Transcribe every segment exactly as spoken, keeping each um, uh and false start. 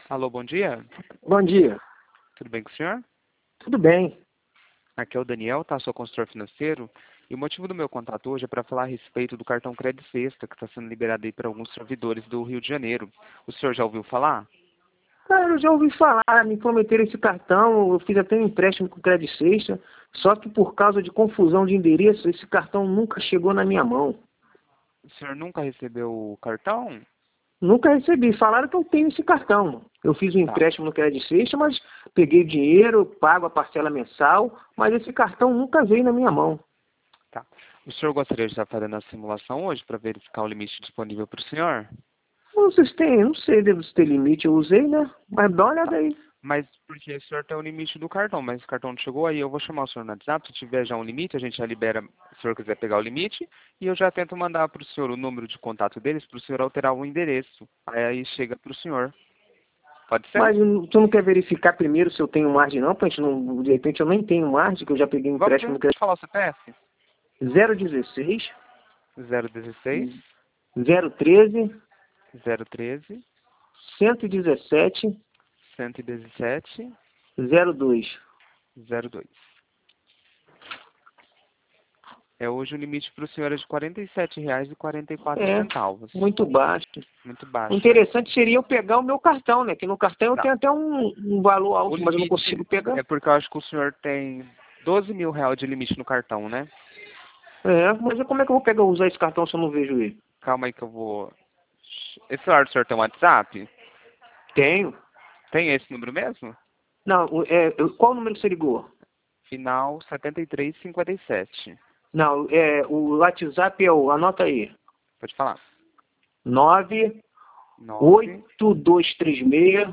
Alô, bom dia. Bom dia. Tudo bem com o senhor? Tudo bem. Aqui é o Daniel, tá? Sou consultor financeiro. E o motivo do meu contato hoje é para falar a respeito do cartão Crédito Sexta, que está sendo liberado aí para alguns servidores do Rio de Janeiro. O senhor já ouviu falar? Cara, eu já ouvi falar, me prometeram esse cartão, eu fiz até um empréstimo com o Crédito Sexta, só que por causa de confusão de endereço, esse cartão nunca chegou na minha mão. O senhor nunca recebeu o cartão? Nunca recebi, falaram que eu tenho esse cartão. Eu fiz um Tá, empréstimo no Crédito Sexta, mas peguei o dinheiro, pago a parcela mensal, mas esse cartão nunca veio na minha mão. tá. O senhor gostaria de estar fazendo a simulação hoje para verificar o limite disponível para o senhor? Vocês têm, não sei, deve ter limite, eu usei, né? Mas dá uma olhada Tá. aí. Mas porque o senhor tem o limite do cartão, mas o cartão não chegou, aí eu vou chamar o senhor no WhatsApp, se tiver já um limite, a gente já libera, se o senhor quiser pegar o limite, e eu já tento mandar para o senhor o número de contato deles, para o senhor alterar o endereço. Aí, aí chega para o senhor. Pode ser? Mas hum, tu não quer verificar primeiro se eu tenho margem, não? Pra gente não, de repente eu nem tenho margem, que eu já peguei um Vamos empréstimo ver, no pode Crédito. falar o C P F? zero dezesseis, zero dezesseis, zero treze, zero treze, cento e dezessete, cento e dezessete, zero dois. zero dois. É, hoje o limite para o senhor é de quarenta e sete reais e quarenta e quatro É, centavos. muito baixo. Muito O baixo, né? interessante seria eu pegar o meu cartão, né? Que no cartão eu Não. tenho até um, um valor O alto, mas eu não consigo limite pegar. é porque eu acho que o senhor tem doze mil reais de limite no cartão, né? É, mas como é que eu vou pegar usar esse cartão se eu não vejo ele? Calma aí que eu vou... Esse celular do senhor tem um WhatsApp? Tenho. Tem esse número mesmo? Não, o- é, eu- qual número que você ligou? Final setenta e três cinquenta e sete. Não, é, o WhatsApp é o, anota aí. Pode falar. nove nove. oito dois três seis,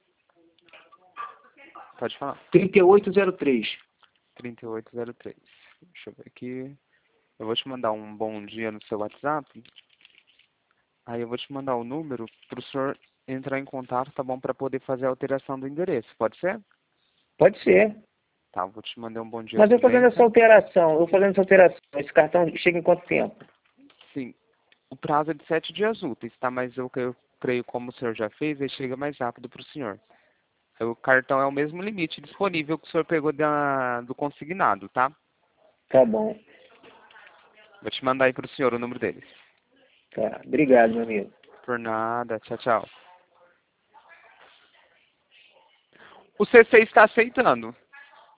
Pode falar. três oito zero três. trinta e oito zero três. Deixa eu ver aqui. Eu vou te mandar um bom dia no seu WhatsApp. Aí eu vou te mandar o número para o senhor entrar em contato, tá bom? Para poder fazer a alteração do endereço. Pode ser? Pode ser. Tá, vou te mandar um bom dia Mas eu fazendo essa cinquenta. alteração, eu fazendo essa alteração, esse cartão chega em quanto tempo? Sim. O prazo é de sete dias úteis, tá? Mas eu, eu creio, como o senhor já fez, ele chega mais rápido para o senhor. O cartão é o mesmo limite disponível que o senhor pegou da, do consignado, tá? Tá bom. Vou te mandar aí para o senhor o número deles. Tá. Obrigado, meu amigo. Por nada. Tchau, tchau. O C C está aceitando.